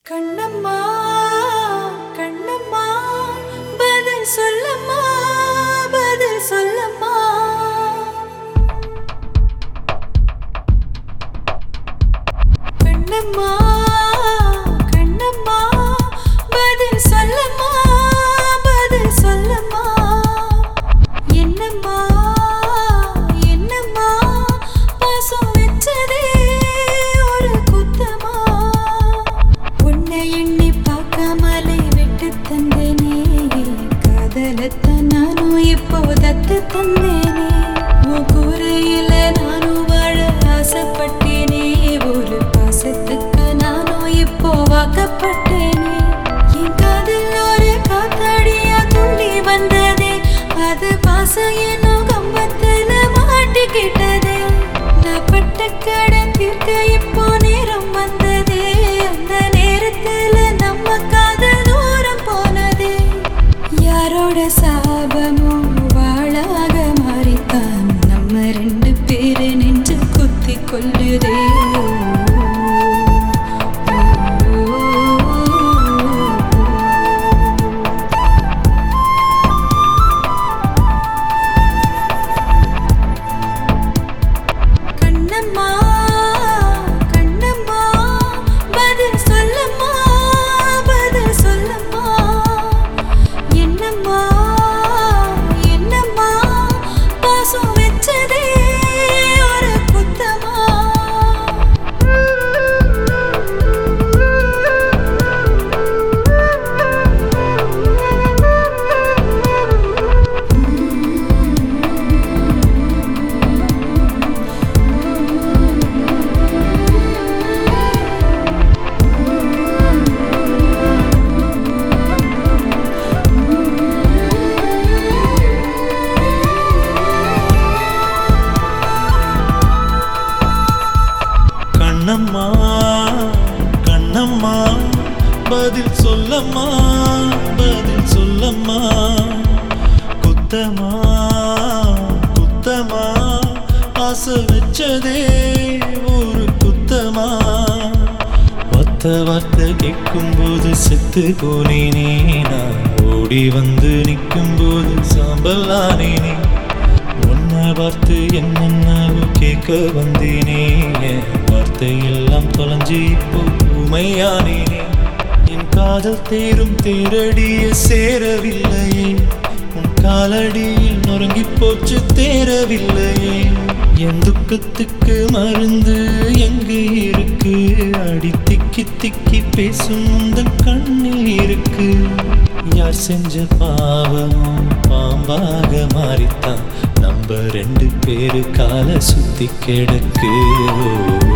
கண்ணம்மா கண்ணம்மா பதில் சொல்லம்மா பதில் சொல்லம்மா கண்ணம்மா கண்ணம்மா பதில் சொல்லம்மா பதில் சொல்லம்மா என்னம்மா என்னம்மா பாசம் வெச்சதே ஒரு குத்தமா உன்னை எண்ணி பார்க்காமலே விட்டு தந்தேனே காதலத்தான் நானும் இப்போ தத்து தந்தேனே உன் கூரையில நானும் வாழ ஆசைப்பட்டேனே ஒரு பாசத்துக்கு நானும் இப்போ வாக்கப்பட்டேனே என் காதல் ஒரு காத்தாடியா துள்ளி வந்ததே அது பாசம் என்னும் கம்பத்துல மாட்டிக்கிட்டதே நான் பட்ட கடன் தீர்க்க இப்போ நேரம் வந்ததே அந்த நேரத்துல நம்ம காதல் தூரம் போனதே யாரோட சாபமோ வாழாக மாறித்தான் நம்ம ரெண்டு பேரு நெஞ்சு குத்தி கொள்ளுதே கண்ணம்மா கண்ணம்மா பதில் சொல்லம்மா பதில் சொல்லம்மா என்னம்மா என்னம்மா பாசம் வெச்சதே ஒரு குத்தமா கண்ணம்மா கண்ணம்மா பதில் சொல்லம்மா பதில் சொல்லம்மா குத்தமா குத்தமா ஆசை வச்சதே ஒரு குத்தமா ஒத்த வார்த்தை கேட்கும்போது செத்து போனேனே நான் ஓடி வந்து நிற்கும்போது சாம்பல் ஆனேனே உன்னை பார்த்து என்னென்னவோ கேட்க வந்தேனே என் வார்த்தையெல்லாம் தொலைஞ்சி இப்போ ஊமையானேனே என் காதல் தேரும் தேரடிய சேரவில்லையே உன் காலடியில் நொறுங்கி போச்சு தேரவில்லையே என் துக்கத்துக்கு மருந்து எங்கே இருக்கு அடி திக்கி திக்கி பேசும் உந்தன் கண்ணில் இருக்கு யார் செஞ்ச பாவமும் பாம்பாக மாறித்தான் நம்ம ரெண்டு பேரு கால சுத்தி கிடக்கு